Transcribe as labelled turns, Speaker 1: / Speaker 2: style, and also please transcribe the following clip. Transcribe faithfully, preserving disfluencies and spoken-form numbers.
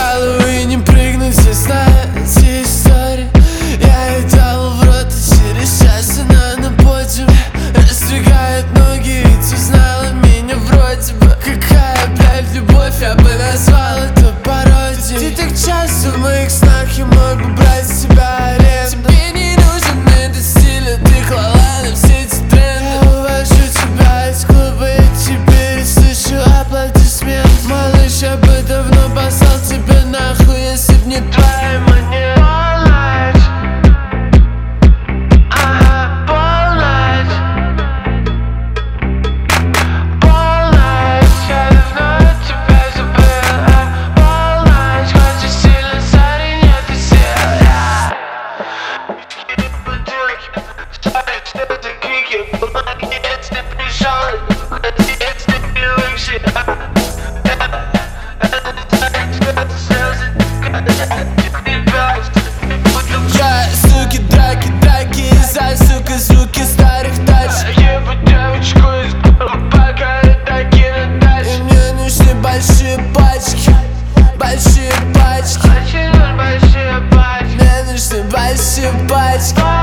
Speaker 1: головы не прыгнуть, здесь знаете историю. Я ей дал в рот, и через час она на подиуме раздвигает ноги, ведь узнала меня вроде бы. Какая, блядь, любовь, я бы назвал это пародией. Ты так часто в моих снах, я мог бы брать с тебя аренду. Тебе не нужен этот стиль, а ты клала на все эти тренды. Я увожу тебя из клуба, я теперь слышу аплодисмент. Малыш, я бы давно послал тебя нахуй, если б не твоя манера. Я, суки, драки, драки из-за, сука, звуки старых тачек. Ебу девочку из пока таки на даче. И мне нужны большие пачки, большие пачки. Мне нужны большие пачки.